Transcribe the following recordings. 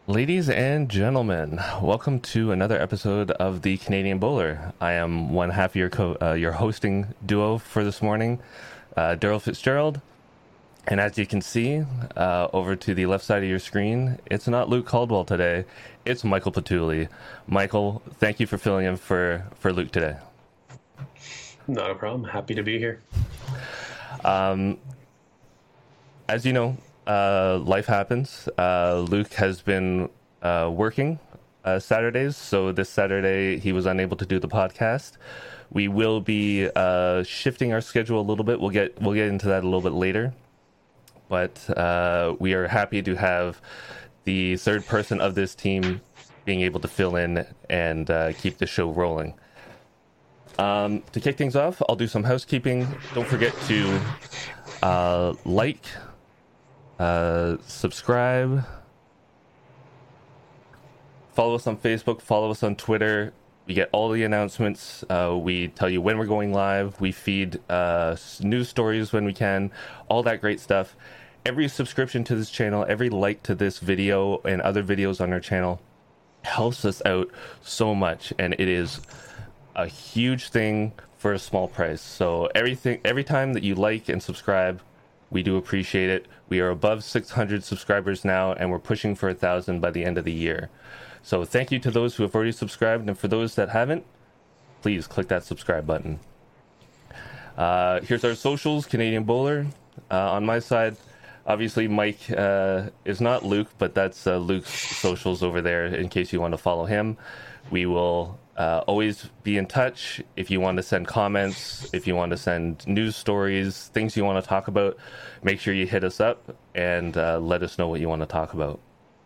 Ladies and gentlemen, welcome to another episode of the Canadian Bowler. I am one half of your hosting duo for this morning, Daryl Fitzgerald. And as you can see, over to the left side of your screen, it's not Luke Caldwell today, it's Michael Patulli. Michael, thank you for filling in for Luke today. Not a problem. Happy to be here. As you know, life happens. Luke has been working Saturdays, so this Saturday he was unable to do the podcast. We will be shifting our schedule a little bit. We'll get into that a little bit later. But we are happy to have the third person of this team being able to fill in and keep the show rolling. To kick things off, I'll do some housekeeping. Don't forget to like, subscribe, follow us on Facebook, follow us on Twitter. We get all the announcements. We tell you when we're going live. We feed news stories when we can, all that great stuff. Every subscription to this channel, every like to this video and other videos on our channel helps us out so much, and it is a huge thing for a small price. So every time that you like and subscribe, we do appreciate it. We are above 600 subscribers now, and we're pushing for 1,000 by the end of the year. So thank you to those who have already subscribed, and for those that haven't, please click that subscribe button. Here's our socials, Canadian Bowler. On my side, obviously Mike is not Luke, but that's Luke's socials over there in case you want to follow him. We will always be in touch. If you want to send comments, if you want to send news stories, things you want to talk about, make sure you hit us up and let us know what you want to talk about.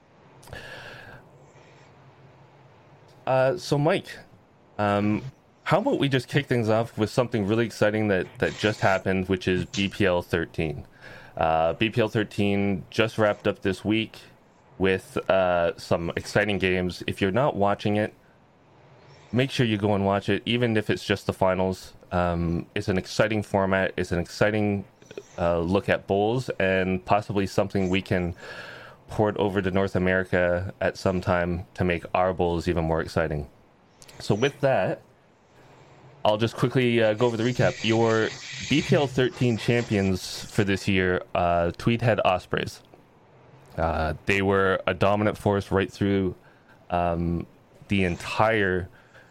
So Mike, how about we just kick things off with something really exciting that just happened, which is BPL 13. BPL 13 just wrapped up this week with some exciting games. If you're not watching it, make sure you go and watch it, even if it's just the finals. It's an exciting format. It's an exciting look at bowls, and possibly something we can port over to North America at some time to make our bowls even more exciting. So with that, I'll just quickly go over the recap. Your BPL 13 champions for this year, Tweedhead Ospreys. They were a dominant force right through the entire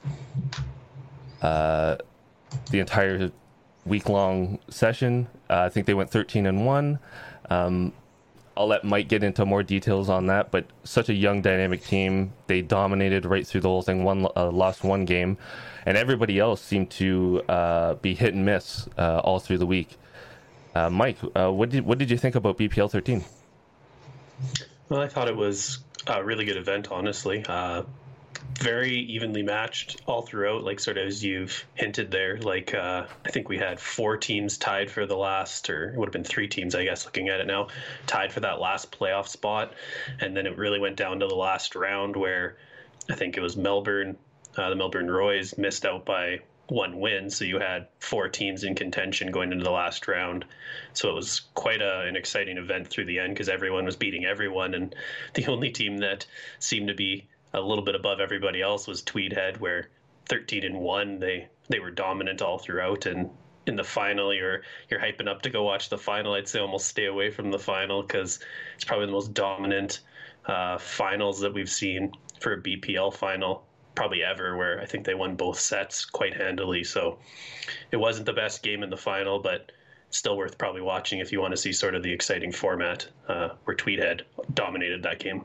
week-long session. I think they went 13-1. I'll let Mike get into more details on that, but such a young, dynamic team. They dominated right through the whole thing. Lost one game, and everybody else seemed to be hit and miss all through the week. Mike, what did you think about BPL 13? Well, I thought it was a really good event, honestly. Very evenly matched all throughout, like sort of as you've hinted there. Like I think we had 4 teams tied for the last, or it would have been 3 teams, I guess, looking at it now, tied for that last playoff spot. And then it really went down to the last round where I think it was Melbourne, the Melbourne Roys missed out by 1 win. So you had 4 teams in contention going into the last round. So it was quite an exciting event through the end because everyone was beating everyone. And the only team that seemed to be a little bit above everybody else was Tweedhead, where 13-1 they were dominant all throughout. And in the final, you're hyping up to go watch the final. I'd say almost stay away from the final because it's probably the most dominant finals that we've seen for a BPL final probably ever, where I think they won both sets quite handily. So it wasn't the best game in the final, but still worth probably watching if you want to see sort of the exciting format where Tweedhead dominated that game.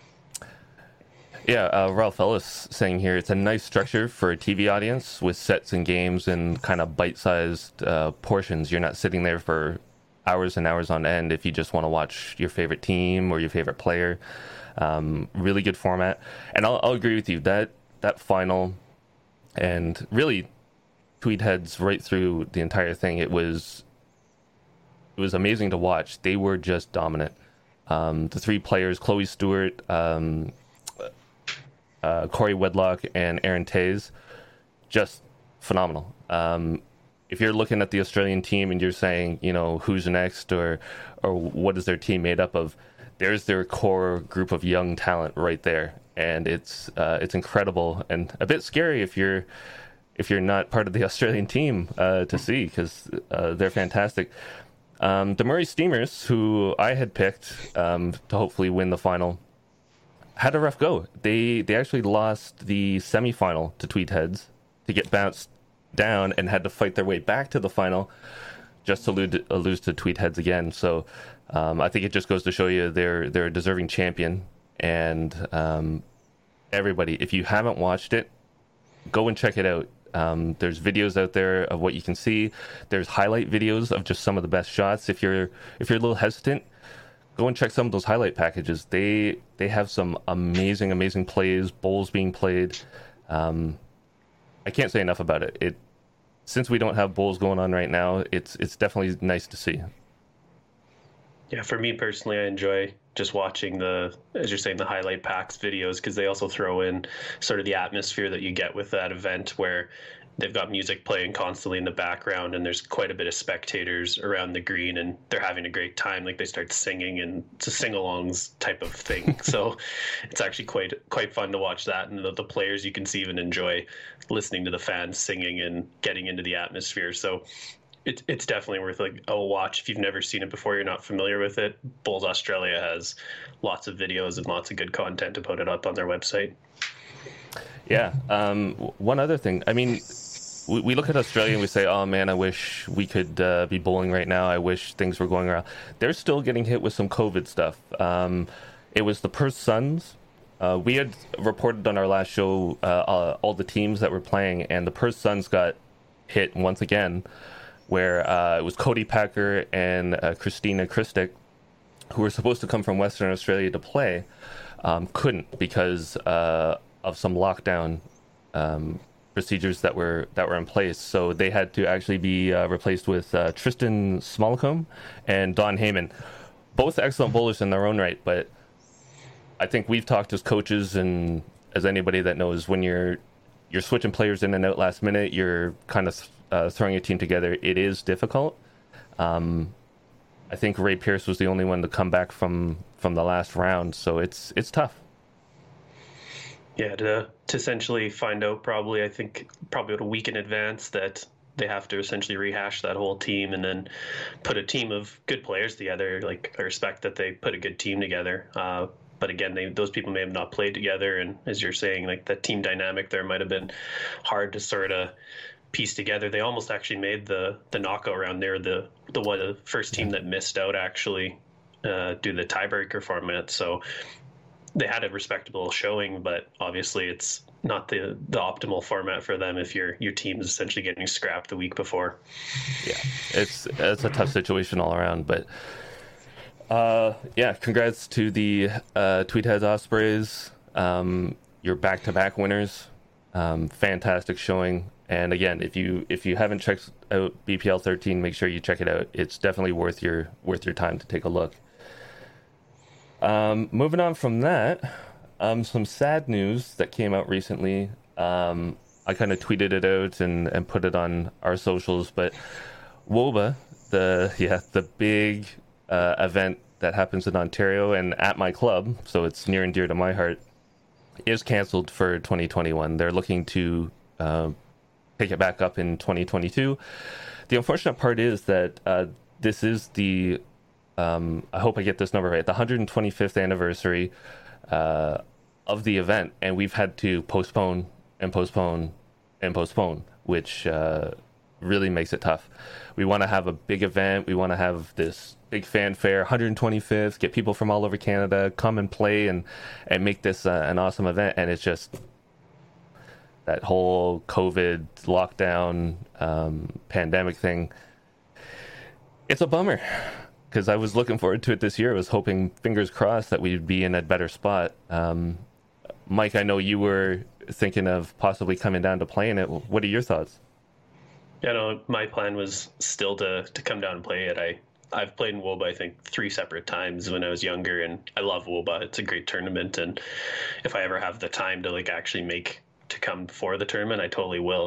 Yeah, Ralph Ellis saying here, it's a nice structure for a TV audience with sets and games and kind of bite-sized portions. You're not sitting there for hours and hours on end if you just want to watch your favorite team or your favorite player. Really good format. And I'll agree with you, that final, and really Tweedheads right through the entire thing, it was amazing to watch. They were just dominant. The 3 players, Chloe Stewart, Corey Wedlock, and Aaron Tays, just phenomenal. If you're looking at the Australian team and you're saying, you know, who's next or what is their team made up of, there's their core group of young talent right there, and it's incredible and a bit scary if you're not part of the Australian team to see, because they're fantastic. The Murray Steamers, who I had picked to hopefully win the final, had a rough go. They actually lost the semi-final to Tweed Heads to get bounced down, and had to fight their way back to the final just to lose to Tweed Heads again. So I think it just goes to show you they're a deserving champion. And everybody, if you haven't watched it, go and check it out. There's videos out there of what you can see. There's highlight videos of just some of the best shots. If you're a little hesitant, go and check some of those highlight packages. They have some amazing plays, bowls being played. I can't say enough about it. Since we don't have bowls going on right now, it's definitely nice to see. Yeah, for me personally, I enjoy just watching as you're saying, the highlight packs videos, because they also throw in sort of the atmosphere that you get with that event, where they've got music playing constantly in the background, and there's quite a bit of spectators around the green, and they're having a great time. Like, they start singing, and it's a sing-alongs type of thing. So it's actually quite fun to watch that, and the players, you can see, even enjoy listening to the fans singing and getting into the atmosphere. So it's definitely worth a watch. If you've never seen it before, you're not familiar with it, Bowls Australia has lots of videos and lots of good content to put it up on their website. Yeah. One other thing. I mean, we look at Australia and we say, oh man, I wish we could be bowling right now. I wish things were going around. They're still getting hit with some COVID stuff. It was the Perth Suns. We had reported on our last show all the teams that were playing, and the Perth Suns got hit once again, where it was Cody Packer and Christina Christic, who were supposed to come from Western Australia to play, couldn't because of some lockdown procedures that were in place. So they had to actually be replaced with Tristan Smallcombe and Don Heyman, both excellent bowlers in their own right. But I think we've talked as coaches and as anybody that knows, when you're switching players in and out last minute, you're kind of throwing a team together. It is difficult. I think Ray Pierce was the only one to come back from the last round, so it's tough. Yeah, to essentially find out probably about a week in advance that they have to essentially rehash that whole team, and then put a team of good players together. Like, I respect that they put a good team together. But again, those people may have not played together, and as you're saying, like, that team dynamic there might have been hard to sort of piece together. They almost actually made the knockout round there the first team that missed out actually do the tiebreaker format. So they had a respectable showing, but obviously it's not the optimal format for them if your team is essentially getting scrapped the week before. Yeah, it's a tough situation all around, but yeah, congrats to the Tweed Heads Ospreys. You're back-to-back winners. Fantastic showing. And again, if you haven't checked out BPL 13, make sure you check it out. It's definitely worth your time to take a look. Moving on from that, some sad news that came out recently. I kind of tweeted it out and put it on our socials, but WOBA, the big event that happens in Ontario and at my club, so it's near and dear to my heart, is canceled for 2021. They're looking to pick it back up in 2022. The unfortunate part is that this is the I hope I get this number right, the 125th anniversary of the event, and we've had to postpone, which really makes it tough. We want to have a big event. We want to have this big fanfare, 125th, get people from all over Canada, come and play and make this an awesome event. And it's just that whole COVID lockdown pandemic thing. It's a bummer, because I was looking forward to it this year. I was hoping, fingers crossed, that we'd be in a better spot. Mike, I know you were thinking of possibly coming down to play in it. What are your thoughts? Yeah, no, my plan was still to come down and play it. I've played in WOBA, I think, 3 separate times when I was younger, and I love WOBA. It's a great tournament, and if I ever have the time to actually make to come for the tournament, I totally will. And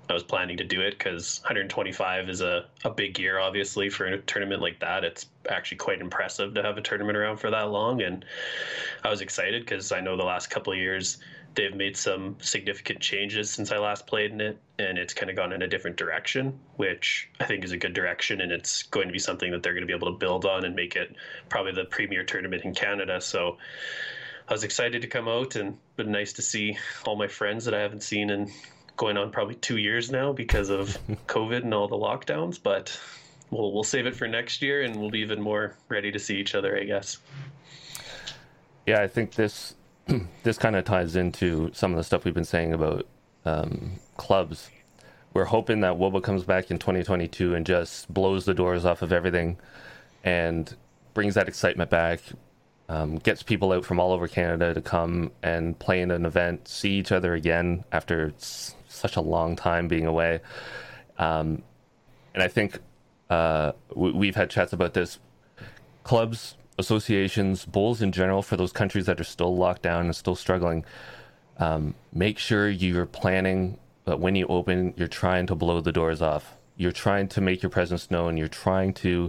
I was planning to do it because 125 is a big year, obviously, for a tournament like that. It's actually quite impressive to have a tournament around for that long. And I was excited because I know the last couple of years they've made some significant changes since I last played in it, and it's kind of gone in a different direction, which I think is a good direction, and it's going to be something that they're going to be able to build on and make it probably the premier tournament in Canada. So I was excited to come out, and been nice to see all my friends that I haven't seen in going on probably 2 years now because of COVID and all the lockdowns. But we'll save it for next year, and we'll be even more ready to see each other, I guess. Yeah, I think this kind of ties into some of the stuff we've been saying about clubs. We're hoping that WOBA comes back in 2022 and just blows the doors off of everything and brings that excitement back, gets people out from all over Canada to come and play in an event, see each other again after such a long time being away. And I think we've had chats about this. Clubs, associations, bowls in general, for those countries that are still locked down and still struggling, make sure you're planning that when you open, you're trying to blow the doors off. You're trying to make your presence known. You're trying to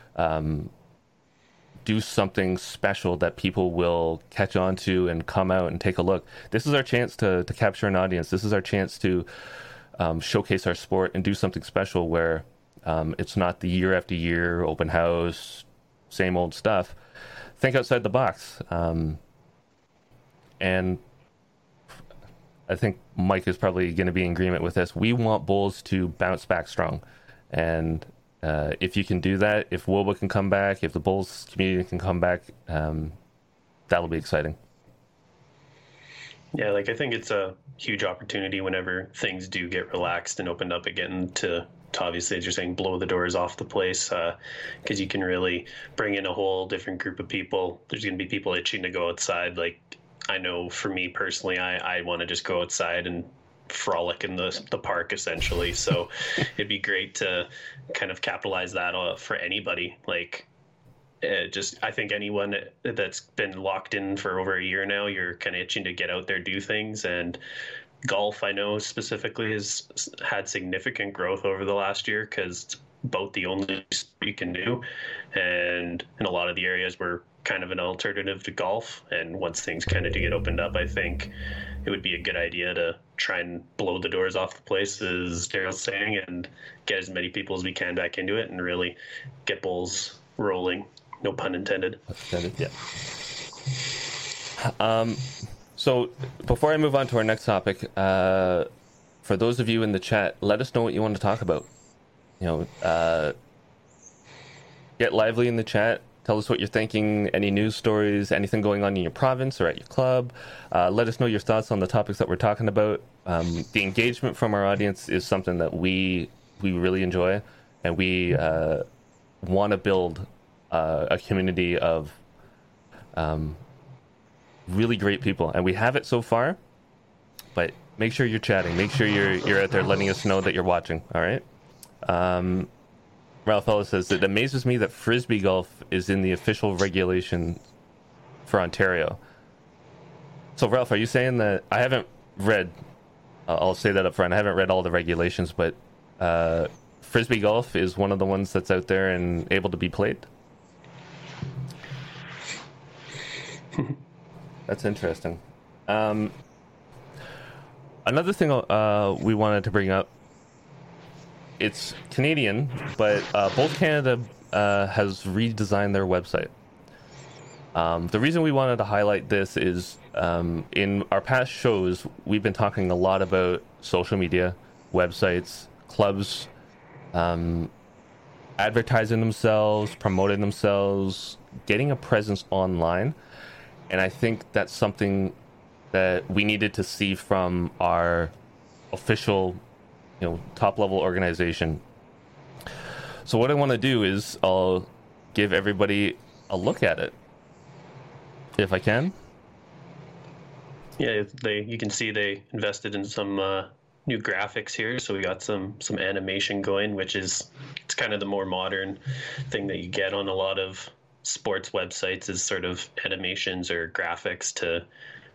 do something special that people will catch on to and come out and take a look. This is our chance to capture an audience. This is our chance to showcase our sport and do something special where it's not the year after year open house, same old stuff. Think outside the box. And I think Mike is probably going to be in agreement with this. We want bowls to bounce back strong. And if you can do that, if WOBA can come back, if the bowls community can come back, that'll be exciting. Yeah, like I think it's a huge opportunity whenever things do get relaxed and opened up again to obviously, as you're saying, blow the doors off the place, because you can really bring in a whole different group of people. There's going to be people itching to go outside. Like, I know for me personally, I want to just go outside and frolic in the park, essentially. So it'd be great to kind of capitalize that for anybody. Like, I think anyone that's been locked in for over a year now, you're kind of itching to get out there, do things. And golf, I know specifically, has had significant growth over the last year because it's about the only sport you can do. And in a lot of the areas, we're kind of an alternative to golf. And once things kind of do get opened up, I think it would be a good idea to try and blow the doors off the place, as Daryl's saying, and get as many people as we can back into it and really get bowls rolling. No pun intended. Yeah. So before I move on to our next topic, for those of you in the chat, let us know what you want to talk about. Get lively in the chat. Tell us what you're thinking, any news stories, anything going on in your province or at your club. Let us know your thoughts on the topics that we're talking about. The engagement from our audience is something that we really enjoy, and we want to build a community of really great people, and we have it so far. But make sure you're chatting. Make sure you're out there letting us know that you're watching. All right. Ralph Ellis says, it amazes me that Frisbee golf is in the official regulation for Ontario. So, Ralph, are you saying that I haven't read, I'll say that up front, I haven't read all the regulations, but Frisbee golf is one of the ones that's out there and able to be played? That's interesting. Another thing we wanted to bring up, it's Canadian, but Bowls Canada has redesigned their website. The reason we wanted to highlight this is in our past shows, we've been talking a lot about social media, websites, clubs, advertising themselves, promoting themselves, getting a presence online. And I think that's something that we needed to see from our official, top level organization. So what I want to do is I'll give everybody a look at it, if I can. Yeah, you can see they invested in some new graphics here, so we got some animation going, which is, it's kind of the more modern thing that you get on a lot of sports websites, is sort of animations or graphics to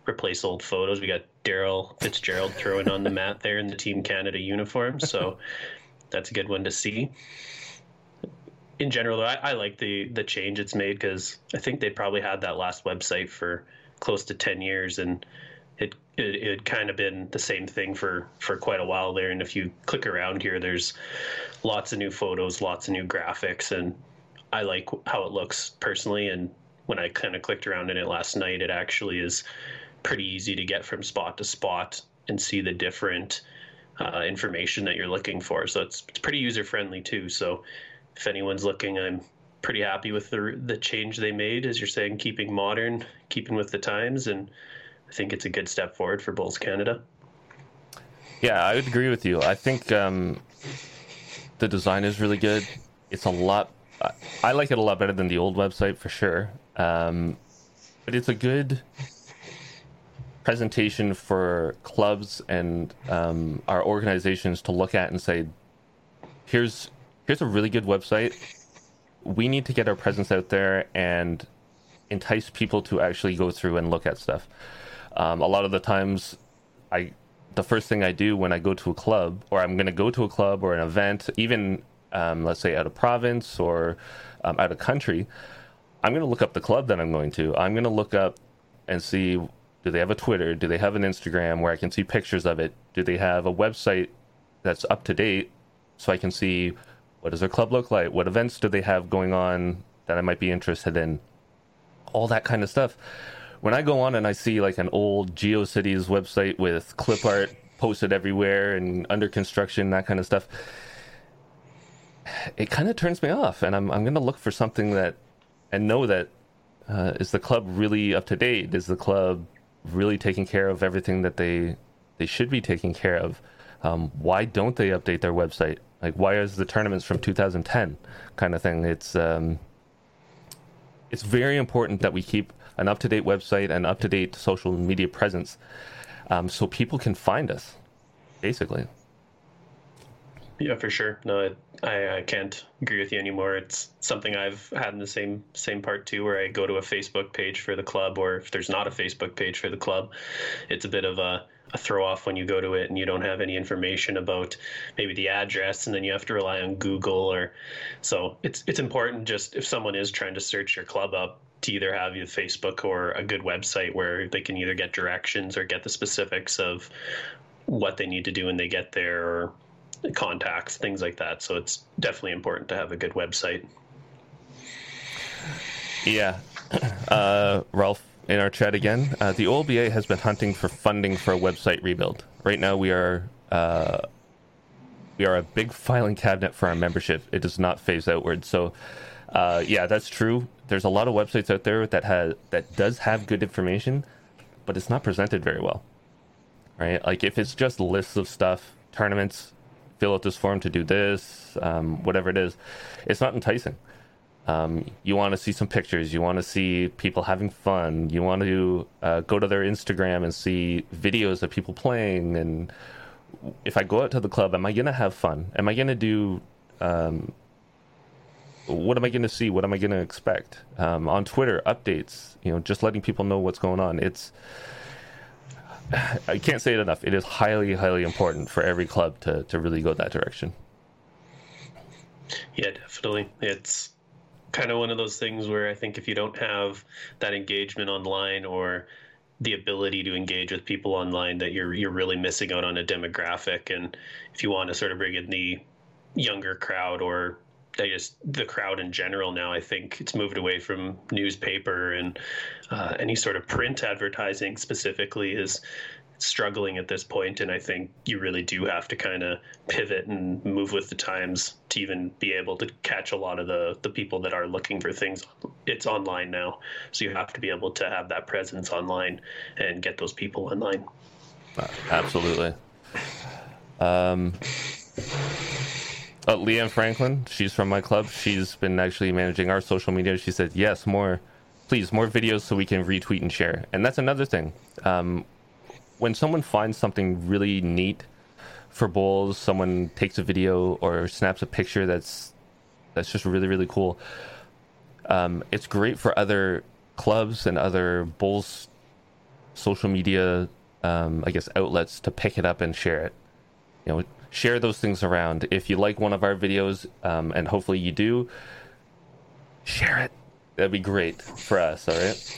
replace old photos. We got Daryl Fitzgerald throwing on the mat there in the Team Canada uniform, so that's a good one to see. In general, though, I like the change it's made, because I think they probably had that last website for close to 10 years, and it had kind of been the same thing for quite a while there. And if you click around here, there's lots of new photos, lots of new graphics, and I like how it looks personally. And when I kind of clicked around in it last night, it actually is pretty easy to get from spot to spot and see the different information that you're looking for. So it's pretty user friendly too. So if anyone's looking, I'm pretty happy with the change they made, as you're saying, keeping modern, keeping with the times, and I think it's a good step forward for Bulls Canada. Yeah, I would agree with you. I think the design is really good. It's a lot. I like it a lot better than the old website for sure. But it's a good presentation for clubs and our organizations to look at and say, here's a really good website. We need to get our presence out there and entice people to actually go through and look at stuff. A lot of the times, the first thing I do when I go to a club, or I'm going to go to a club or an event, even let's say out of province or out of country, I'm going to look up the club that I'm going to. I'm going to look up and see, do they have a Twitter? Do they have an Instagram where I can see pictures of it? Do they have a website that's up to date so I can see what does their club look like? What events do they have going on that I might be interested in? All that kind of stuff. When I go on and I see like an old GeoCities website with clip art posted everywhere and under construction, that kind of stuff, it kind of turns me off. And I'm going to look for something that, and know that, is the club really up to date? Is the club really taking care of everything that they should be taking care of? Why don't they update their website? Like, why is the tournaments from 2010 kind of thing? It's very important that we keep an up-to-date website and up-to-date social media presence, so people can find us, basically. Yeah, for sure. No, I can't agree with you anymore. It's something I've had in the same part too, where I go to a Facebook page for the club, or if there's not a Facebook page for the club, it's a bit of a throw off when you go to it and you don't have any information about maybe the address, and then you have to rely on Google. Or so it's important, just if someone is trying to search your club up, to either have your Facebook or a good website where they can either get directions or get the specifics of what they need to do when they get there, or contacts, things like that. So it's definitely important to have a good website. Yeah. Ralph, in our chat again, the OLBA has been hunting for funding for a website rebuild. Right now we are a big filing cabinet for our membership. It does not phase outward. So yeah, that's true. There's a lot of websites out there that does have good information, but it's not presented very well, right? Like if it's just lists of stuff, tournaments, fill out this form to do this, whatever it is, it's not enticing. You want to see some pictures. You want to see people having fun. You want to go to their Instagram and see videos of people playing. And if I go out to the club, am I going to have fun? Am I going to do... what am I going to see? What am I going to expect? On Twitter, updates, just letting people know what's going on. I can't say it enough. It is highly, highly important for every club to really go that direction. Yeah, definitely. It's kind of one of those things where I think if you don't have that engagement online, or the ability to engage with people online, that you're really missing out on a demographic. And if you want to sort of bring in the younger crowd, or I guess the crowd in general now, I think it's moved away from newspaper, and any sort of print advertising specifically is struggling at this point. And I think you really do have to kind of pivot and move with the times to even be able to catch a lot of the people that are looking for things. It's online now, so you have to be able to have that presence online and get those people online. Absolutely. Leanne Franklin, she's from my club. She's been actually managing our social media. She said, yes, please, more videos so we can retweet and share. And that's another thing. When someone finds something really neat for Bulls, someone takes a video or snaps a picture that's just really, really cool. It's great for other clubs and other Bulls social media, I guess, outlets to pick it up and share it. Share those things around. If you like one of our videos, and hopefully you do, share it. That'd be great for us. All right.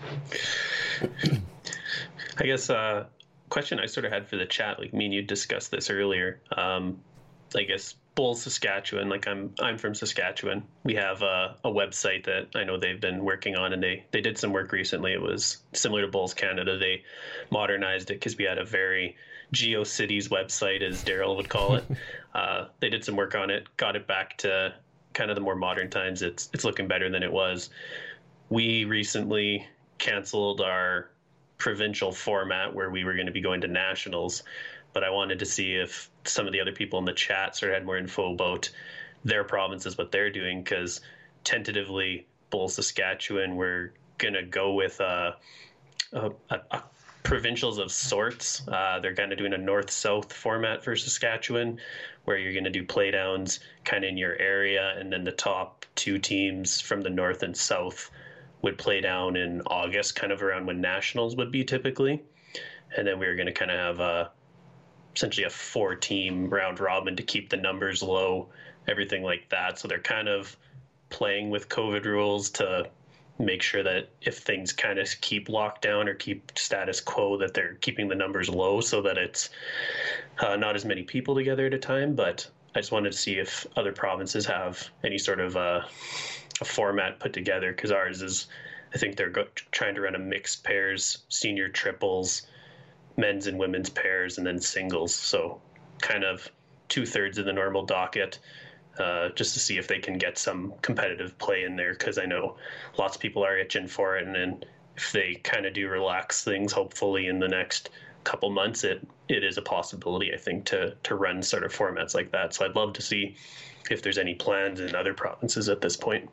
I guess question I sort of had for the chat, like me and you discussed this earlier. I guess Bulls Saskatchewan, like I'm from Saskatchewan. We have a website that I know they've been working on, and they did some work recently. It was similar to Bulls Canada. They modernized it because we had a very GeoCities website, as Daryl would call it. They did some work on it, got it back to kind of the more modern times. It's looking better than it was. We recently canceled our provincial format where we were going to be going to nationals, but I wanted to see if some of the other people in the chat sort of had more info about their provinces, what they're doing, because tentatively Bulls Saskatchewan, we're going to go with a provincials of sorts. They're kind of doing a north-south format for Saskatchewan, where you're going to do playdowns kind of in your area, and then the top two teams from the north and south would play down in August, kind of around when nationals would be typically. And then we were going to kind of have essentially a 4-team round robin to keep the numbers low, everything like that. So they're kind of playing with COVID rules to make sure that if things kind of keep locked down or keep status quo, that they're keeping the numbers low so that it's not as many people together at a time. But I just wanted to see if other provinces have any sort of a format put together, because ours is, I think they're trying to run a mixed pairs, senior triples, men's and women's pairs, and then singles. So kind of 2/3 of the normal docket, just to see if they can get some competitive play in there, because I know lots of people are itching for it. And then if they kind of do relax things, hopefully in the next couple months, it is a possibility, I think, to run sort of formats like that. So I'd love to see if there's any plans in other provinces at this point.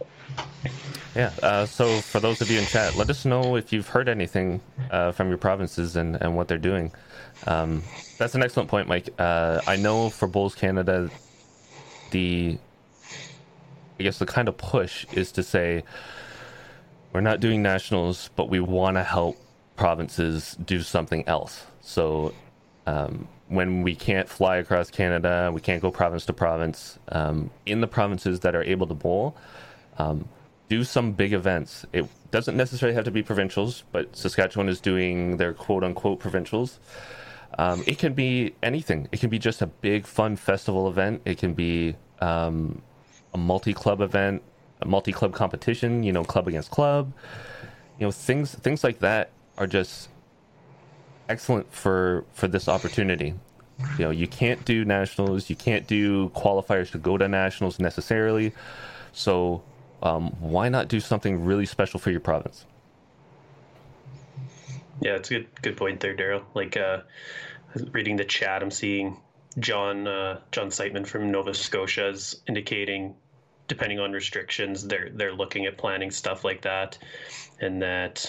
Yeah, so for those of you in chat, let us know if you've heard anything from your provinces and what they're doing. That's an excellent point, Mike. I know for Bulls Canada, I guess the kind of push is to say, we're not doing nationals, but we want to help provinces do something else. So when we can't fly across Canada, we can't go province to province, in the provinces that are able to bowl, do some big events. It doesn't necessarily have to be provincials, but Saskatchewan is doing their quote-unquote provincials. It can be anything. It can be just a big, fun festival event. It can be a multi-club event, a multi-club competition, club against club. Things like that are just excellent for this opportunity. You can't do nationals. You can't do qualifiers to go to nationals necessarily. So why not do something really special for your province? Yeah, it's a good point there, Daryl. Like reading the chat, I'm seeing John Seitman from Nova Scotia is indicating, depending on restrictions, they're looking at planning stuff like that, and that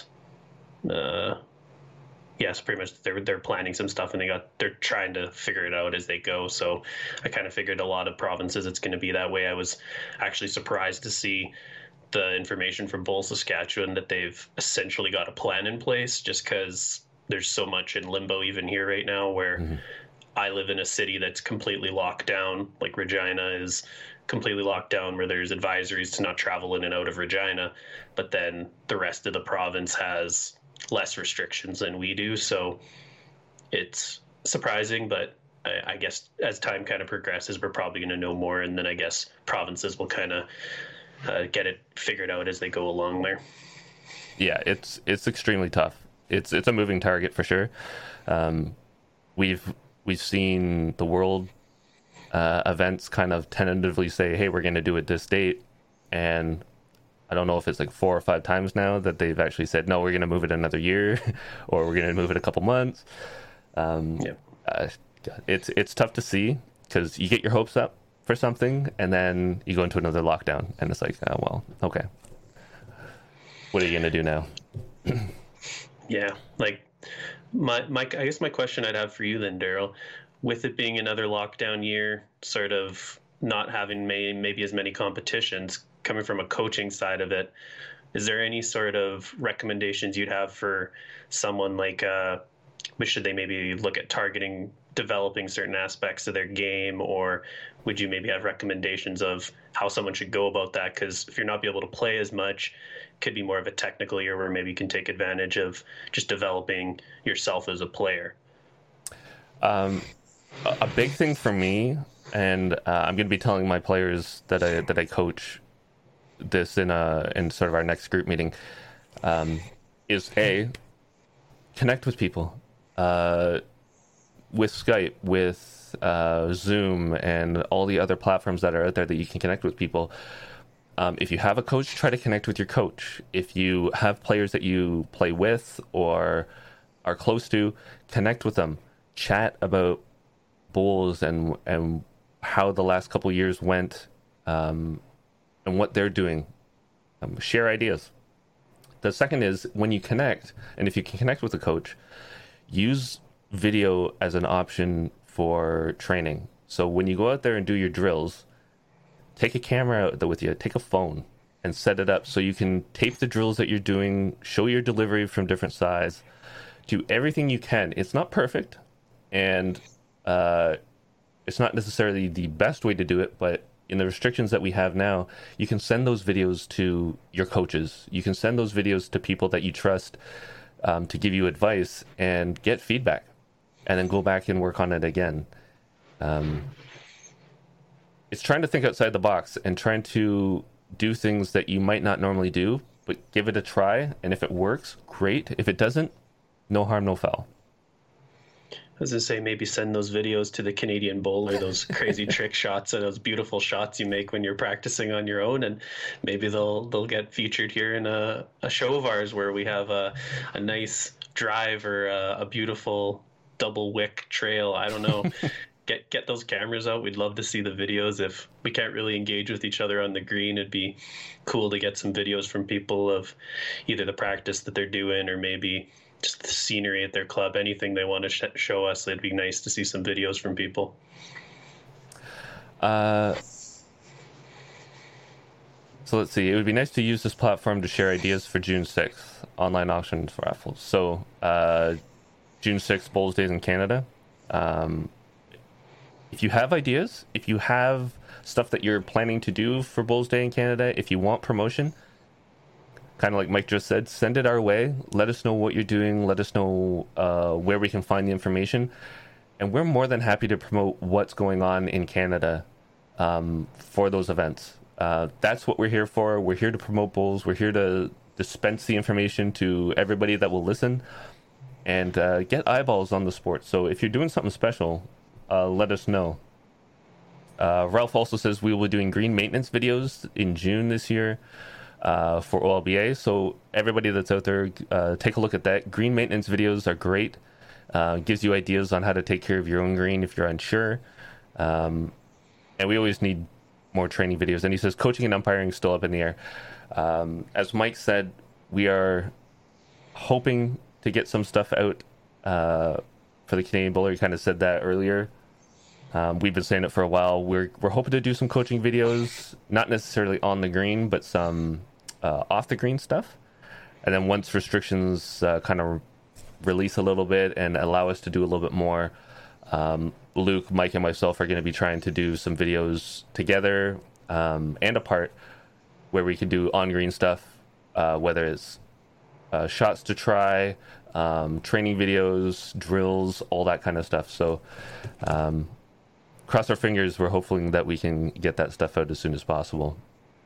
yes, pretty much they're planning some stuff, and they're trying to figure it out as they go. So I kind of figured a lot of provinces it's going to be that way. I was actually surprised to see the information from Bulls Saskatchewan that they've essentially got a plan in place, just because there's so much in limbo even here right now, where I live in a city that's completely locked down. Like Regina is completely locked down, where there's advisories to not travel in and out of Regina, but then the rest of the province has less restrictions than we do. So it's surprising, but I guess as time kind of progresses, we're probably going to know more, and then I guess provinces will kind of get it figured out as they go along there. Yeah, it's extremely tough. It's a moving target for sure. We've seen the world events kind of tentatively say, hey, we're going to do it this date, and I don't know if it's like 4 or 5 times now that they've actually said, no, we're going to move it another year, or we're going to move it a couple months. It's tough to see, because you get your hopes up for something, and then you go into another lockdown, and it's like, oh, well, okay. What are you going to do now? Yeah, like I guess my question I'd have for you then, Daryl, with it being another lockdown year, sort of not having maybe as many competitions, coming from a coaching side of it, Is there any sort of recommendations you'd have for someone like, should they maybe look at targeting developing certain aspects of their game, or would you maybe have recommendations of how someone should go about that? Because if you're not be able to play as much, it could be more of a technical year where maybe you can take advantage of just developing yourself as a player. A big thing for me, and I'm going to be telling my players that I coach this in sort of our next group meeting, is connect with people. With Skype, with Zoom, and all the other platforms that are out there that you can connect with people. If you have a coach, try to connect with your coach. If you have players that you play with or are close to, connect with them. Chat about bowls and how the last couple years went, and what they're doing. Share ideas. The second is, when you connect, and if you can connect with a coach, use video as an option for training. So when you go out there and do your drills, take a camera out with you, take a phone and set it up so you can tape the drills that you're doing, show your delivery from different sides, do everything you can. It's not perfect, and it's not necessarily the best way to do it, but in the restrictions that we have now, you can send those videos to your coaches. You can send those videos to people that you trust, to give you advice and get feedback, and then go back and work on it again. It's trying to think outside the box and trying to do things that you might not normally do, but give it a try. And if it works, great. If it doesn't, no harm, no foul. I was going to say, maybe send those videos to the Canadian Bowler, those crazy trick shots and those beautiful shots you make when you're practicing on your own, and maybe they'll get featured here in a show of ours where we have a nice drive or a beautiful double wick trail. I don't know. Get those cameras out. We'd love to see the videos. If we can't really engage with each other on the green, it'd be cool to get some videos from people of either the practice that they're doing or maybe just the scenery at their club, anything they want to show us. It'd be nice to see some videos from people. So let's see. It would be nice to use this platform to share ideas for June 6th online auctions raffles. So June 6th, Bowls Days in Canada. If you have ideas, if you have stuff that you're planning to do for Bowls Day in Canada, if you want promotion, kind of like Mike just said, send it our way. Let us know what you're doing. Let us know where we can find the information. And we're more than happy to promote what's going on in Canada for those events. That's what we're here for. We're here to promote bowls. We're here to dispense the information to everybody that will listen and get eyeballs on the sport. So if you're doing something special, let us know. Ralph also says we will be doing green maintenance videos in June this year for OLBA. So everybody that's out there, take a look at that. Green maintenance videos are great. Gives you ideas on how to take care of your own green if you're unsure. And we always need more training videos. And he says coaching and umpiring is still up in the air. As Mike said, we are hoping to get some stuff out for the Canadian Bowler. You kind of said that earlier. We've been saying it for a while. We're hoping to do some coaching videos, not necessarily on the green, but some off the green stuff. And then once restrictions kind of release a little bit and allow us to do a little bit more, Luke, Mike, and myself are going to be trying to do some videos together and apart where we can do on-green stuff, whether it's shots to try, training videos, drills, all that kind of stuff. So cross our fingers. We're hoping that we can get that stuff out as soon as possible.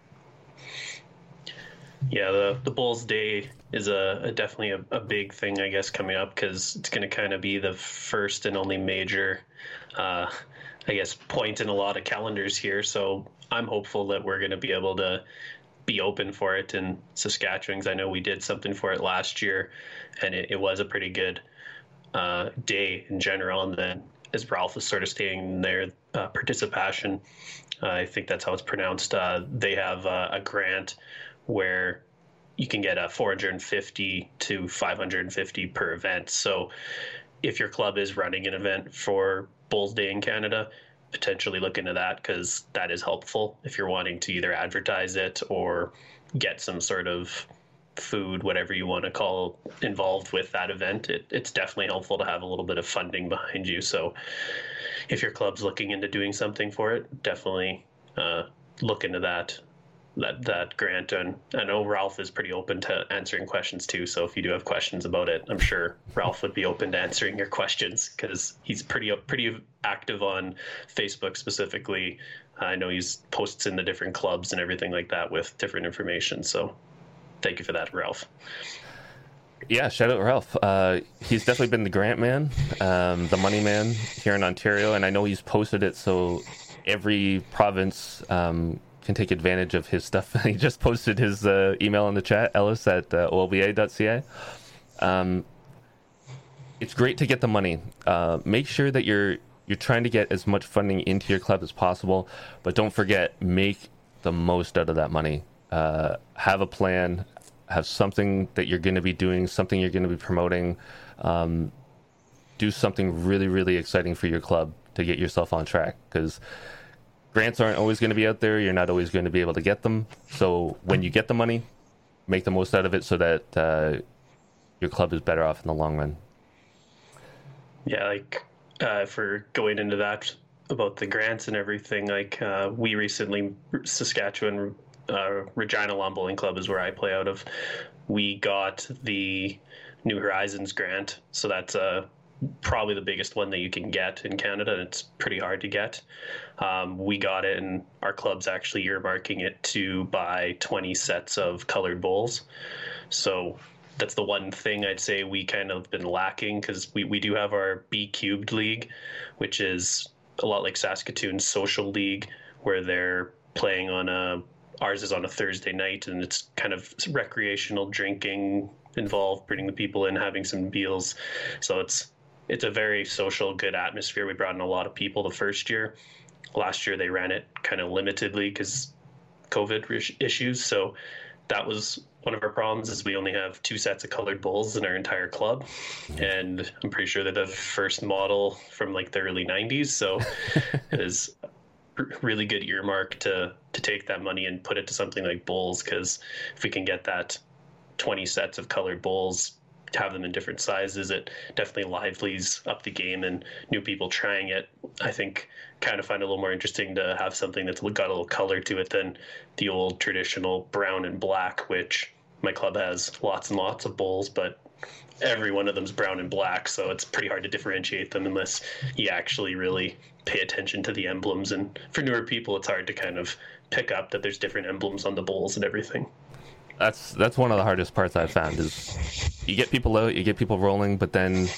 Yeah, the Bulls Day is definitely a big thing, I guess, coming up, because it's going to kind of be the first and only major, I guess, point in a lot of calendars here. So I'm hopeful that we're going to be able to be open for it in Saskatchewan, because I know we did something for it last year, and it was a pretty good day in general. And then as Ralph is sort of stating there, participation, I think that's how it's pronounced, they have a grant where you can get a 450 to 550 per event. So if your club is running an event for Bulls Day in Canada, potentially look into that, because that is helpful if you're wanting to either advertise it or get some sort of food, whatever you want to call involved with that event, it's definitely helpful to have a little bit of funding behind you. So if your club's looking into doing something for it, definitely look into that grant. And I know Ralph is pretty open to answering questions too, so if you do have questions about it, I'm sure Ralph would be open to answering your questions, because he's pretty active on Facebook specifically. I know he's posts in the different clubs and everything like that with different information, so thank you for that, Ralph. Yeah, shout out Ralph. He's definitely been the grant man, the money man here in Ontario, and I know he's posted it so every province can take advantage of his stuff. He just posted his email in the chat, Ellis at olba.ca. It's great to get the money. Make sure that you're trying to get as much funding into your club as possible, but don't forget, make the most out of that money. Have a plan, have something that you're going to be doing, something you're going to be promoting. Do something really, really exciting for your club to get yourself on track, because grants aren't always going to be out there. You're not always going to be able to get them. So when you get the money, make the most out of it so that your club is better off in the long run. Yeah, like for going into that about the grants and everything, like we recently, Saskatchewan Regina Lawn Bowling Club is where I play out of. We got the New Horizons grant, so that's probably the biggest one that you can get in Canada, and it's pretty hard to get. We got it, and our club's actually earmarking it to buy 20 sets of colored bowls. So that's the one thing I'd say we kind of been lacking, because we do have our B Cubed League, which is a lot like Saskatoon's social league, where they're playing on ours is on a Thursday night, and it's kind of recreational drinking involved, bringing the people in, having some meals. So it's a very social, good atmosphere. We brought in a lot of people the first year. Last year they ran it kind of limitedly because COVID issues. So that was one of our problems, is we only have 2 sets of colored bowls in our entire club. And I'm pretty sure they're the first model from like the early 90s. So it is really good earmark to take that money and put it to something like bowls, because if we can get that 20 sets of colored bowls, have them in different sizes, it definitely livelies up the game, and new people trying it, I think, kind of find it a little more interesting to have something that's got a little color to it than the old traditional brown and black, which my club has lots and lots of bowls, but every one of them's brown and black, so it's pretty hard to differentiate them unless you actually really pay attention to the emblems. And for newer people, it's hard to kind of pick up that there's different emblems on the bowls and everything. That's one of the hardest parts I've found, is you get people out, you get people rolling, but then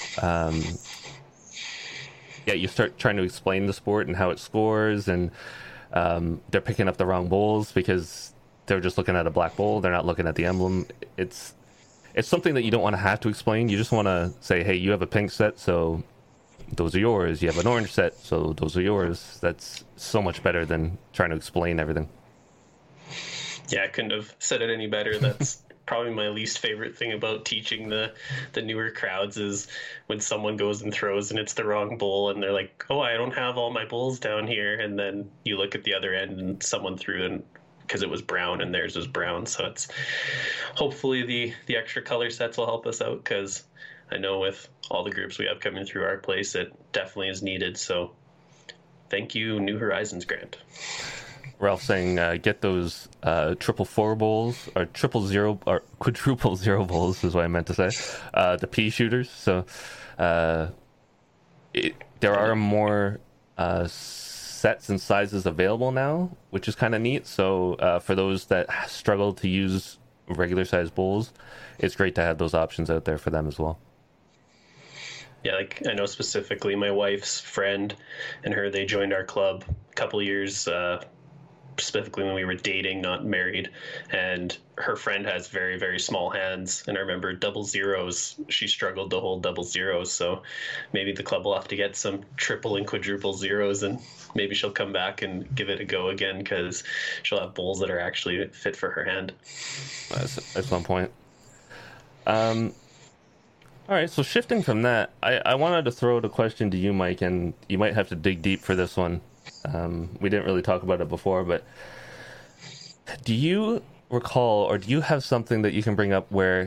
you start trying to explain the sport and how it scores, and they're picking up the wrong bowls because they're just looking at a black bowl, they're not looking at the emblem. It's something that you don't want to have to explain. You just want to say, hey, you have a pink set, so those are yours. You have an orange set, so those are yours. That's so much better than trying to explain everything. Yeah, I couldn't have said it any better. That's probably my least favorite thing about teaching the newer crowds, is when someone goes and throws and it's the wrong bowl, and they're like, oh, I don't have all my bowls down here. And then you look at the other end and someone threw in because it was brown and theirs was brown. So it's hopefully the extra color sets will help us out, because I know with all the groups we have coming through our place, it definitely is needed. So thank you, New Horizons grant. Ralph saying, get those 444 bowls, or 000, or quadruple zero bowls is what I meant to say. The pea shooters. So there are more sets and sizes available now, which is kind of neat. So for those that struggle to use regular size bowls, it's great to have those options out there for them as well. Yeah, like I know specifically my wife's friend and her, they joined our club a couple years specifically when we were dating, not married, and her friend has very, very small hands, and I remember double zeros, she struggled to hold double zeros, so maybe the club will have to get some triple and quadruple zeros, and maybe she'll come back and give it a go again, because she'll have bowls that are actually fit for her hand. That's one point. All right, so shifting from that, I wanted to throw out a question to you, Mike, and you might have to dig deep for this one. We didn't really talk about it before, but do you recall, or do you have something that you can bring up where,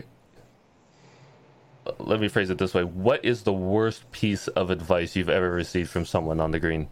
let me phrase it this way, what is the worst piece of advice you've ever received from someone on the green?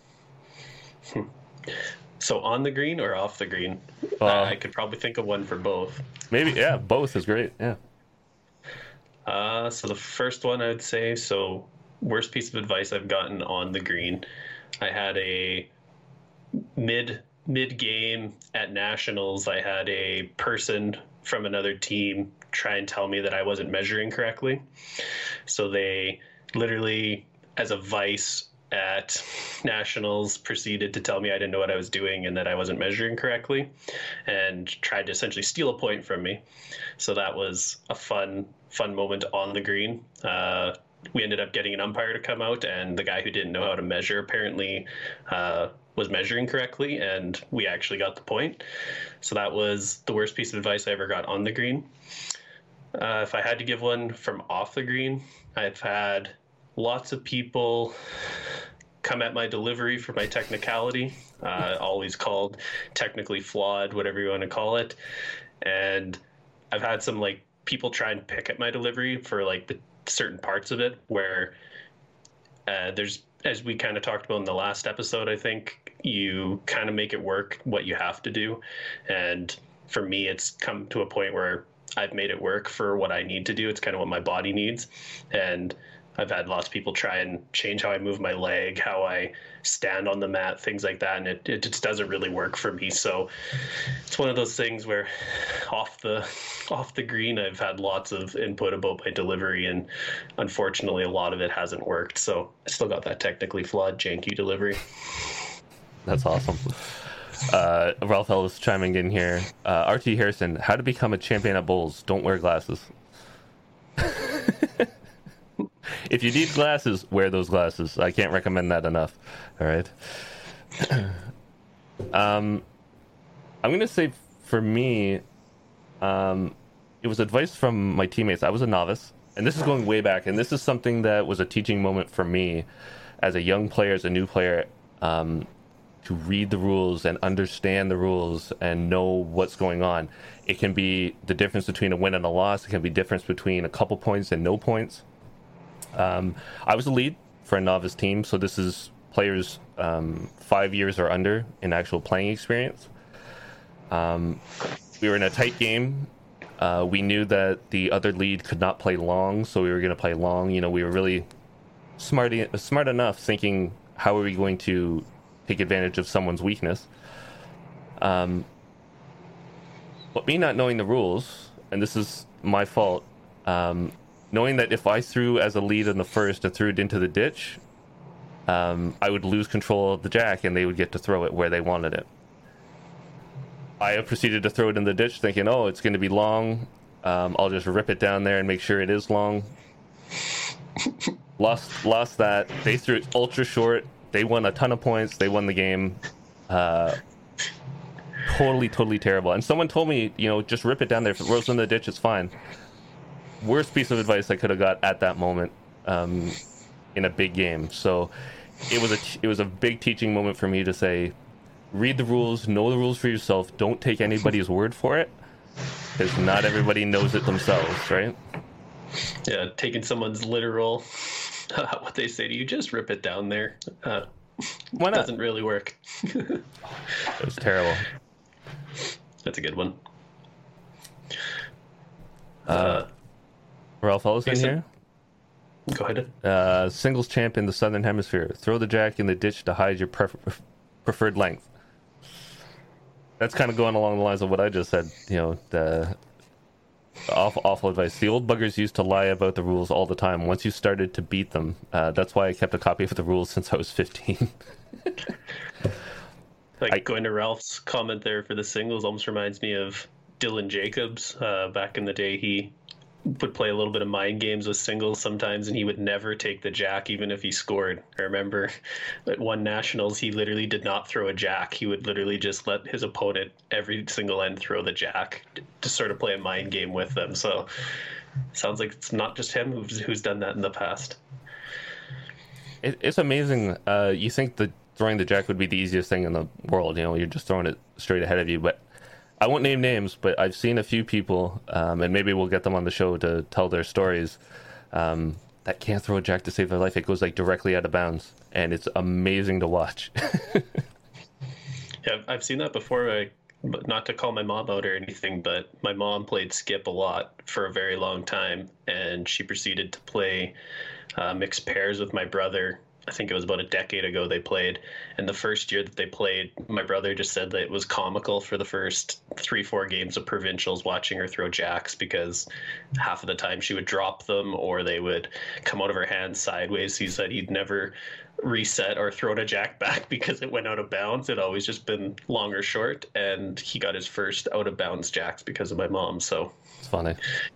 So on the green or off the green? I could probably think of one for both. Maybe, yeah, both is great, yeah. So the first one I would say, so worst piece of advice I've gotten on the green. I had a mid game at Nationals. I had a person from another team try and tell me that I wasn't measuring correctly. So they literally, as a vice at Nationals, proceeded to tell me I didn't know what I was doing and that I wasn't measuring correctly, and tried to essentially steal a point from me. So that was a fun moment on the green. We ended up getting an umpire to come out, and the guy who didn't know how to measure apparently was measuring correctly, and we actually got the point. So that was the worst piece of advice I ever got on the green. If I had to give one from off the green, I've had lots of people come at my delivery for my technicality, always called technically flawed, whatever you want to call it. And I've had some like people try and pick at my delivery for like the certain parts of it where there's, as we kind of talked about in the last episode, I think you kind of make it work what you have to do. And for me, it's come to a point where I've made it work for what I need to do. It's kind of what my body needs. And I've had lots of people try and change how I move my leg, how I stand on the mat, things like that, and it just doesn't really work for me. So it's one of those things where off the green, I've had lots of input about my delivery, and unfortunately, a lot of it hasn't worked. So I still got that technically flawed, janky delivery. That's awesome. Ralph Ellis chiming in here. RT Harrison, how to become a champion at bowls? Don't wear glasses. If you need glasses, wear those glasses. I can't recommend that enough. All right. I'm going to say for me, it was advice from my teammates. I was a novice, and this is going way back, and this is something that was a teaching moment for me as a young player, as a new player, to read the rules and understand the rules and know what's going on. It can be the difference between a win and a loss. It can be difference between a couple points and no points. I was a lead for a novice team, so this is players 5 years or under in actual playing experience. We were in a tight game. We knew that the other lead could not play long, so we were going to play long. You know, we were really smart enough thinking, how are we going to take advantage of someone's weakness? But me not knowing the rules, and this is my fault, knowing that if I threw as a lead in the first and threw it into the ditch, I would lose control of the jack and they would get to throw it where they wanted it. I proceeded to throw it in the ditch thinking, oh, it's going to be long. I'll just rip it down there and make sure it is long. Lost that. They threw it ultra short. They won a ton of points. They won the game. Totally terrible. And someone told me, just rip it down there. If it rolls in the ditch, it's fine. Worst piece of advice I could have got at that moment in a big game. So it was a big teaching moment for me to say, read the rules, know the rules for yourself. Don't take anybody's word for it, because not everybody knows it themselves, right? Yeah, taking someone's literal, what they say to you, just rip it down there. Why not? Doesn't really work. It was terrible. That's a good one. Ralph Ellis in here. Go ahead. Singles champ in the Southern Hemisphere. Throw the jack in the ditch to hide your preferred length. That's kind of going along the lines of what I just said. The awful advice. The old buggers used to lie about the rules all the time. Once you started to beat them, that's why I kept a copy of the rules since I was 15. Going to Ralph's comment there for the singles almost reminds me of Dylan Jacobs. Back in the day, he would play a little bit of mind games with singles sometimes, and he would never take the jack even if he scored. I remember at one Nationals, he literally did not throw a jack. He would literally just let his opponent every single end throw the jack to sort of play a mind game with them. So sounds like it's not just him who's done that in the past. It's amazing. You think that throwing the jack would be the easiest thing in the world. You're just throwing it straight ahead of you, but I won't name names, but I've seen a few people, and maybe we'll get them on the show to tell their stories, that can't throw a jack to save their life. It goes like directly out of bounds, and it's amazing to watch. Yeah, I've seen that before. But not to call my mom out or anything, but my mom played skip a lot for a very long time, and she proceeded to play mixed pairs with my brother. I think it was about a decade ago they played, and the first year that they played, my brother just said that it was comical for the first 3-4 games of provincials watching her throw jacks, because half of the time she would drop them or they would come out of her hands sideways. He said he'd never reset or thrown a jack back because it went out of bounds. It always just been long or short, and he got his first out of bounds jacks because of my mom. So It's funny.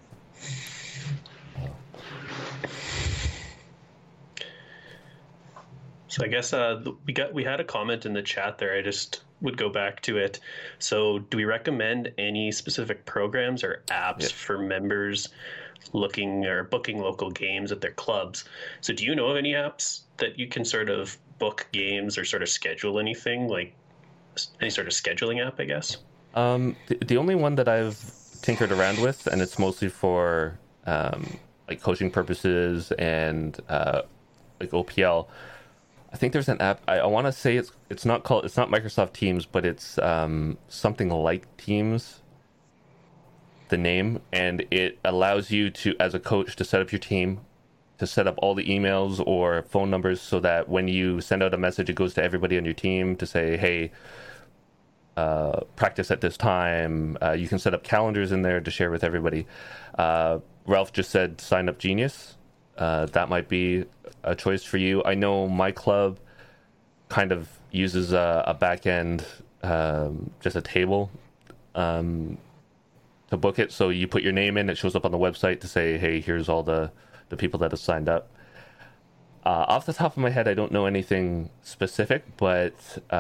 So I guess we had a comment in the chat there. I just would go back to it. So do we recommend any specific programs or apps for members looking or booking local games at their clubs? So do you know of any apps that you can sort of book games or sort of schedule anything, like any sort of scheduling app, I guess? The only one that I've tinkered around with, and it's mostly for like coaching purposes and like OPL. I think there's an app. I want to say it's not Microsoft Teams, but it's something like Teams, the name, and it allows you to, as a coach, to set up your team, to set up all the emails or phone numbers, so that when you send out a message, it goes to everybody on your team to say, hey, practice at this time. You can set up calendars in there to share with everybody. Ralph just said Sign Up Genius. That might be a choice for you. I know my club kind of uses a back end, just a table to book it. So you put your name in, it shows up on the website to say, hey, here's all the people that have signed up. Off the top of my head, I don't know anything specific, but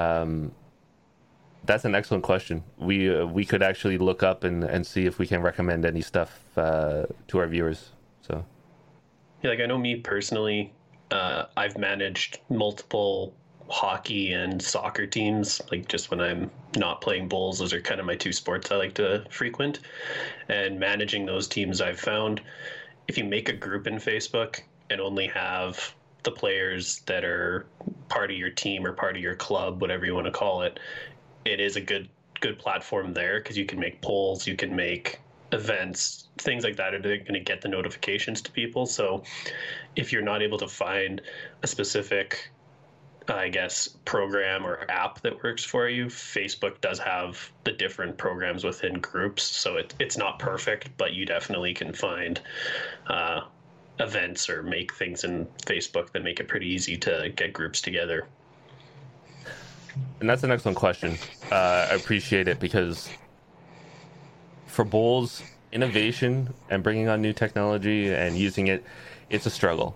that's an excellent question. We could actually look up and see if we can recommend any stuff to our viewers. So. Yeah, like I know me personally, I've managed multiple hockey and soccer teams, like just when I'm not playing bowls. Those are kind of my two sports I like to frequent. And managing those teams, I've found if you make a group in Facebook and only have the players that are part of your team or part of your club, whatever you want to call it, it is a good platform there, because you can make polls, you can make events, things like that are going to get the notifications to people. So if you're not able to find a specific, I guess, program or app that works for you, Facebook does have the different programs within groups. So it's not perfect, but you definitely can find events or make things in Facebook that make it pretty easy to get groups together. And that's an excellent question. I appreciate it, because for bowls, innovation and bringing on new technology and using it, it's a struggle.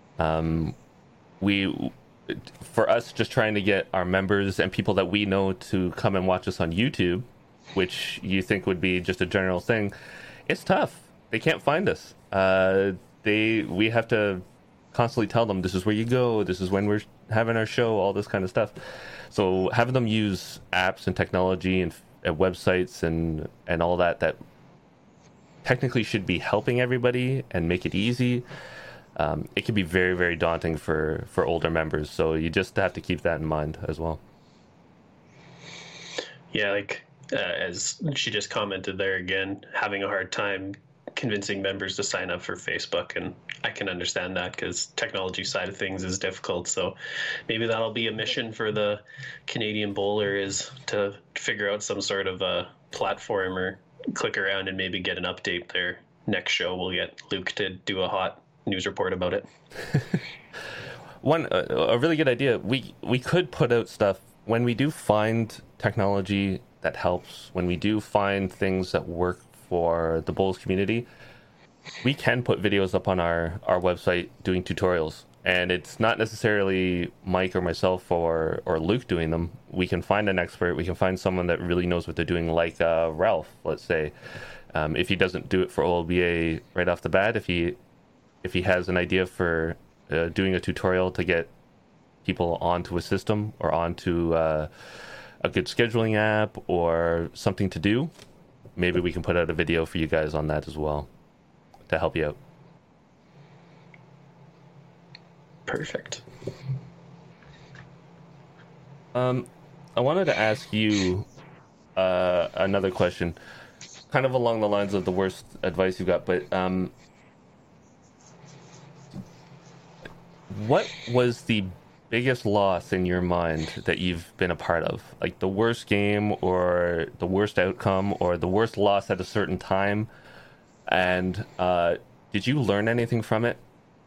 For us, just trying to get our members and people that we know to come and watch us on YouTube, which you think would be just a general thing, it's tough. They can't find us. We have to constantly tell them, this is where you go, this is when we're having our show, all this kind of stuff. So having them use apps and technology and websites and all that technically should be helping everybody and make it easy, it can be very, very daunting for older members. So you just have to keep that in mind as well. Yeah, like as she just commented there again, having a hard time convincing members to sign up for Facebook, and I can understand that because technology side of things is difficult. So maybe that'll be a mission for the Canadian Bowler, is to figure out some sort of a platform or click around and maybe get an update there. Next show we'll get Luke to do a hot news report about it. A really good idea. We could put out stuff when we do find technology that helps, when we do find things that work for the bowls community. We can put videos up on our website doing tutorials, and it's not necessarily Mike or myself or Luke doing them. We can find an expert. We can find someone that really knows what they're doing, like Ralph, let's say. If he doesn't do it for OLBA right off the bat, if he has an idea for doing a tutorial to get people onto a system or onto a good scheduling app or something to do, maybe we can put out a video for you guys on that as well to help you out. Perfect. I wanted to ask you another question, kind of along the lines of the worst advice you got, but what was the biggest loss in your mind that you've been a part of? Like the worst game or the worst outcome or the worst loss at a certain time? And did you learn anything from it?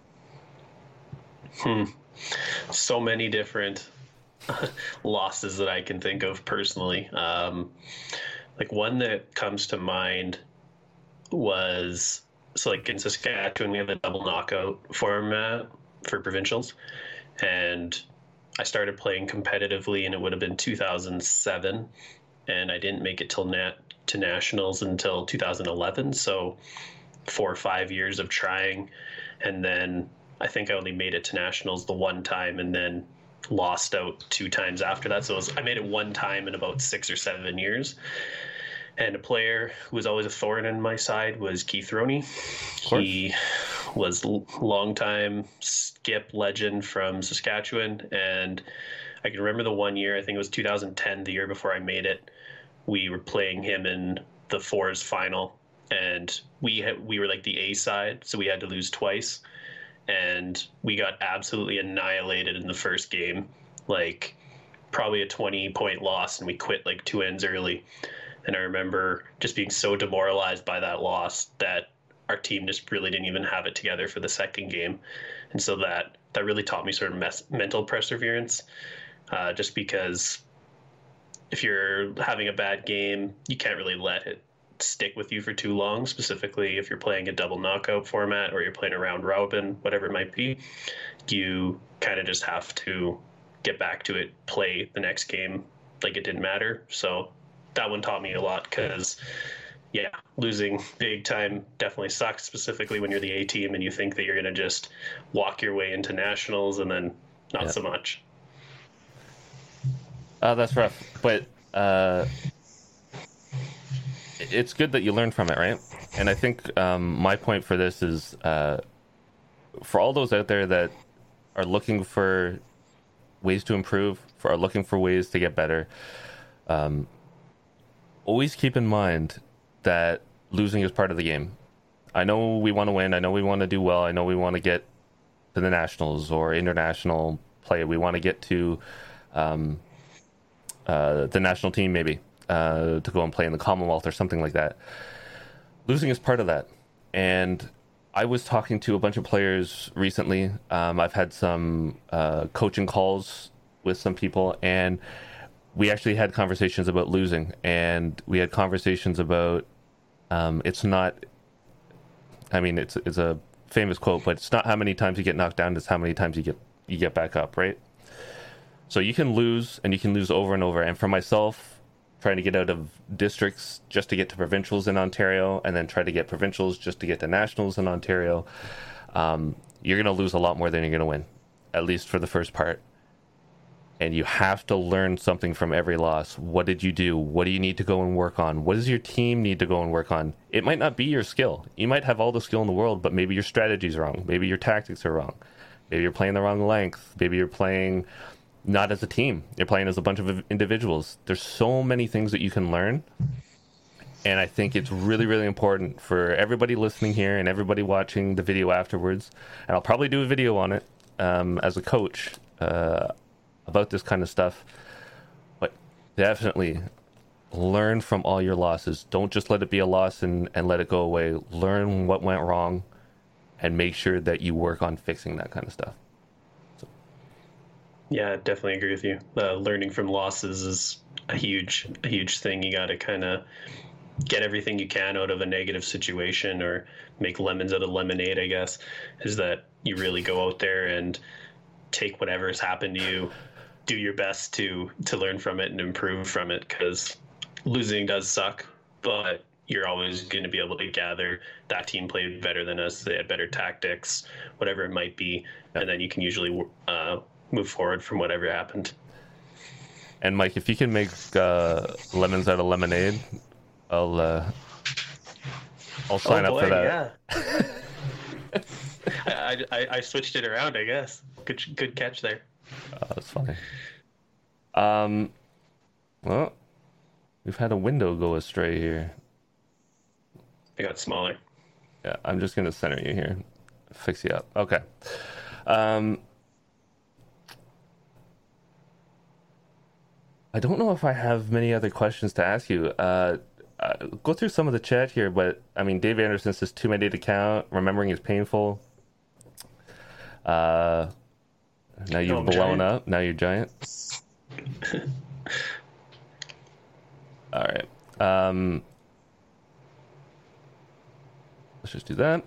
So many different losses that I can think of personally. Like one that comes to mind was, so like in Saskatchewan, we have a double knockout format for provincials. And I started playing competitively, and it would have been 2007. And I didn't make it to nationals until 2011. So 4 or 5 years of trying. And then I think I only made it to nationals the one time, and then lost out 2 times after that. So I made it one time in about 6 or 7 years. And a player who was always a thorn in my side was Keith Roney. He was longtime skip legend from Saskatchewan. And I can remember the one year, I think it was 2010, the year before I made it, we were playing him in the fours final. And we were like the A side, so we had to lose twice. And we got absolutely annihilated in the first game, like probably a 20-point loss, and we quit like 2 ends early. And I remember just being so demoralized by that loss that our team just really didn't even have it together for the second game. And so that really taught me sort of mental perseverance, just because if you're having a bad game, you can't really let it stick with you for too long, specifically if you're playing a double knockout format or you're playing a round robin, whatever it might be. You kind of just have to get back to it, play the next game like it didn't matter. So that one taught me a lot, because yeah, losing big time definitely sucks, specifically when you're the A team and you think that you're going to just walk your way into nationals, and then not so much. That's rough, but it's good that you learn from it, right? And I think my point for this is for all those out there that are looking for ways to improve, are looking for ways to get better, always keep in mind that losing is part of the game. I know we want to win. I know we want to do well. I know we want to get to the nationals or international play. We want to get to the national team, maybe, to go and play in the Commonwealth or something like that. Losing is part of that. And I was talking to a bunch of players recently. I've had some coaching calls with some people, and we actually had conversations about losing, and we had conversations about it's not, I mean, it's a famous quote, but it's not how many times you get knocked down, it's how many times you get back up, right? So you can lose, and you can lose over and over. And for myself, trying to get out of districts just to get to provincials in Ontario, and then try to get provincials just to get to nationals in Ontario, you're going to lose a lot more than you're going to win, at least for the first part. And you have to learn something from every loss. What did you do? What do you need to go and work on? What does your team need to go and work on? It might not be your skill. You might have all the skill in the world, but maybe your strategy's wrong. Maybe your tactics are wrong. Maybe you're playing the wrong length. Maybe you're playing not as a team. You're playing as a bunch of individuals. There's so many things that you can learn. And I think it's really, really important for everybody listening here and everybody watching the video afterwards. And I'll probably do a video on it as a coach about this kind of stuff. But definitely learn from all your losses. Don't just let it be a loss and let it go away. Learn what went wrong and make sure that you work on fixing that kind of stuff. Yeah, I definitely agree with you. Learning from losses is a huge thing. You got to kind of get everything you can out of a negative situation, or make lemons out of lemonade, I guess, is that you really go out there and take whatever has happened to you, do your best to learn from it and improve from it, because losing does suck, but you're always going to be able to gather that team played better than us, they had better tactics, whatever it might be, and then you can usually move forward from whatever happened. And Mike, if you can make lemons out of lemonade, I'll sign up for that. Yeah. I switched it around, I guess. Good catch there. That's funny. Well, we've had a window go astray here. I got smaller. Yeah, I'm just gonna center you here, fix you up. Okay. I don't know if I have many other questions to ask you. Go through some of the chat here, but I mean, Dave Anderson says too many to count. Remembering is painful. Now you've blown up. Now you're giant. All right. Let's just do that.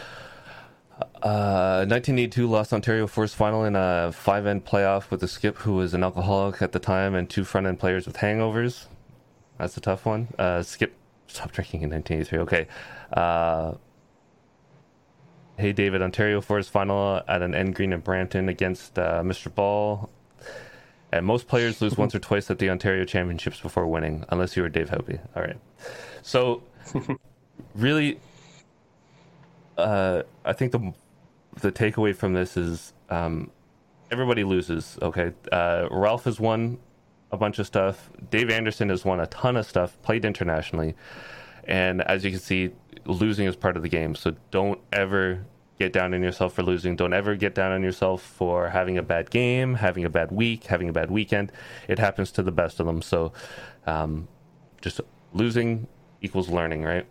1982 lost Ontario Force final in a 5-end playoff with a skip who was an alcoholic at the time and 2 front-end players with hangovers. That's a tough one. Skip stopped drinking in 1983. Okay. Hey David, Ontario Force final at an end green in Brampton against Mr. Ball. And most players lose once or twice at the Ontario Championships before winning, unless you were Dave Hopey. All right. So, really, I think the takeaway from this is everybody loses. Okay, Ralph has won a bunch of stuff. Dave Anderson has won a ton of stuff, played internationally, and as you can see, losing is part of the game. So don't ever get down on yourself for losing. Don't ever get down on yourself for having a bad game, having a bad week, having a bad weekend. It happens to the best of them. So just losing equals learning, right?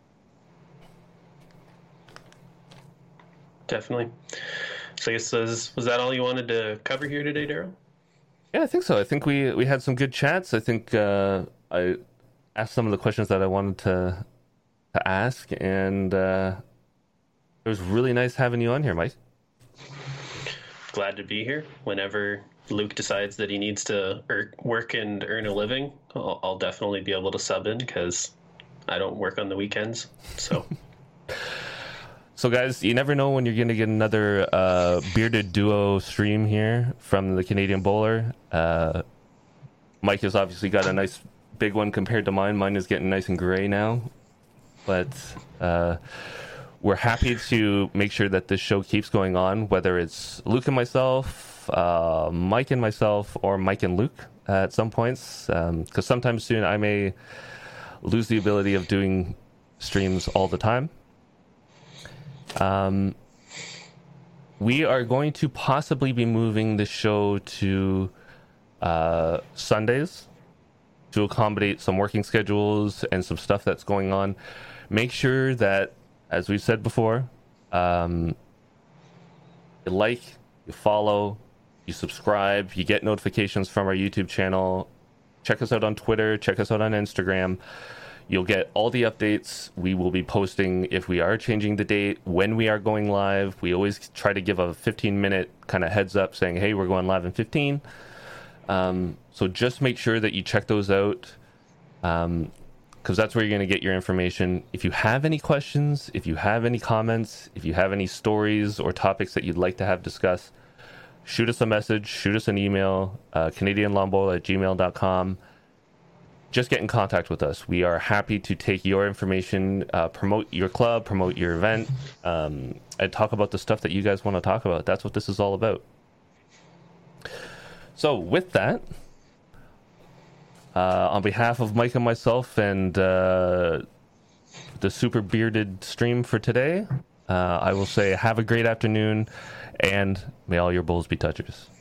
Definitely. So I guess was that all you wanted to cover here today, Daryl? Yeah, I think so. I think we had some good chats. I think I asked some of the questions that I wanted to ask, and it was really nice having you on here, Mike. Glad to be here. Whenever Luke decides that he needs to work and earn a living, I'll definitely be able to sub in because I don't work on the weekends. So. So, guys, you never know when you're going to get another bearded duo stream here from the Canadian Bowler. Mike has obviously got a nice big one compared to mine. Mine is getting nice and gray now. But we're happy to make sure that this show keeps going on, whether it's Luke and myself, Mike and myself, or Mike and Luke at some points. Because sometime soon I may lose the ability of doing streams all the time. We are going to possibly be moving the show to Sundays to accommodate some working schedules and some stuff that's going on. Make sure that, as we've said before, you like, you follow, you subscribe, you get notifications from our YouTube channel. Check us out on Twitter, check us out on Instagram. You'll get all the updates. We will be posting if we are changing the date, when we are going live. We always try to give a 15-minute kind of heads up saying, hey, we're going live in 15. So just make sure that you check those out because that's where you're going to get your information. If you have any questions, if you have any comments, if you have any stories or topics that you'd like to have discussed, shoot us a message, shoot us an email, canadianlawnbowl@gmail.com. Just get in contact with us. We are happy to take your information, promote your club, promote your event, and talk about the stuff that you guys want to talk about. That's what this is all about. So with that, on behalf of Mike and myself and the super bearded stream for today, I will say have a great afternoon, and may all your bowls be touchers.